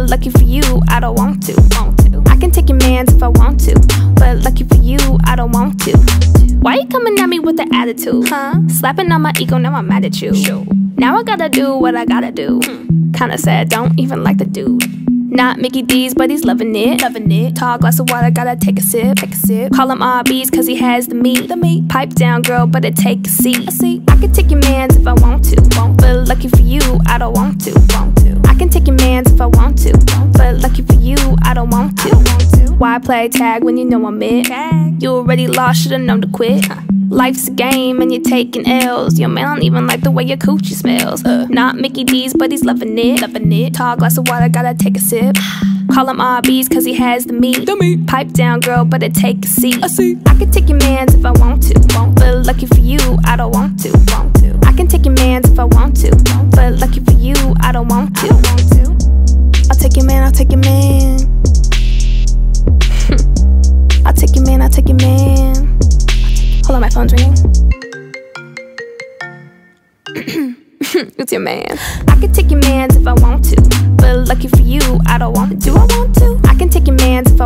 but lucky for you, I don't want to. I can take your mans if I want to, but lucky for you, I don't want to. Why you coming at me with the attitude? Slapping on my ego, now I'm mad at you. Now I gotta do what I gotta do. Kinda sad, don't even like the dude. Not Mickey D's, but he's loving it. Tall glass of water, gotta take a sip. Call him RB's, cause he has the meat. Pipe down, girl, better take a seat. I can take your mans if I want to, but lucky for you, I don't want to. I can take your mans if I want to, but lucky for you, I don't want to. Why play tag when you know I'm it? You already lost, should've known to quit. Life's a game and you're taking L's. Your man don't even like the way your coochie smells. Not Mickey D's, but he's loving it. Tall glass of water, gotta take a sip. Call him RB's, cause he has the meat. Pipe down, girl, better take a seat. I can take your mans if I want to, but lucky for you, I don't want to. I can take your mans if I want to, but lucky for you, I don't want to. I'll take your man, I'll take your man. I'll take your man, I'll take your man. Hold on, my phone's ringing. It's your man. I can take your mans if I want to, but lucky for you, I don't want to. Do I want to? I can take your mans